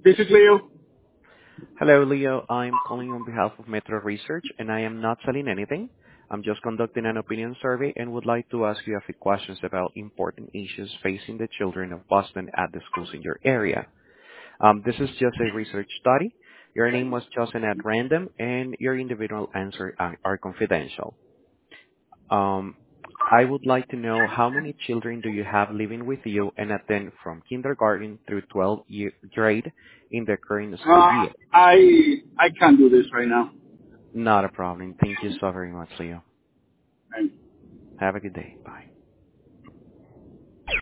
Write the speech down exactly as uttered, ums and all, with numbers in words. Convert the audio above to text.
This is Leo. Hello, Leo. I'm calling on behalf of Metro Research, and I am not selling anything. I'm just conducting an opinion survey and would like to ask you a few questions about important issues facing the children of Boston at the schools in your area. Um, this is just a research study. Your name was chosen at random, and your individual answers are, are confidential. Um, I would like to know how many children do you have living with you and attend from kindergarten through twelfth year grade in the current school Uh, year? I I can't do this right now. Not a problem. Thank you so very much, Leo. Have a good day. Bye.